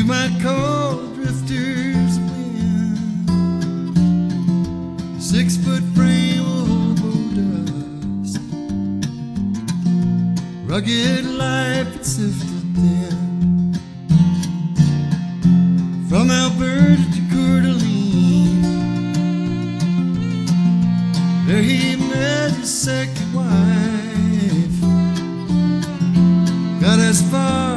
my cold drifter's wind. 6-foot frame of hobo dust, rugged life it sifted thin. From Alberta to Coeur d'Alene, there he met his second wife. Got as far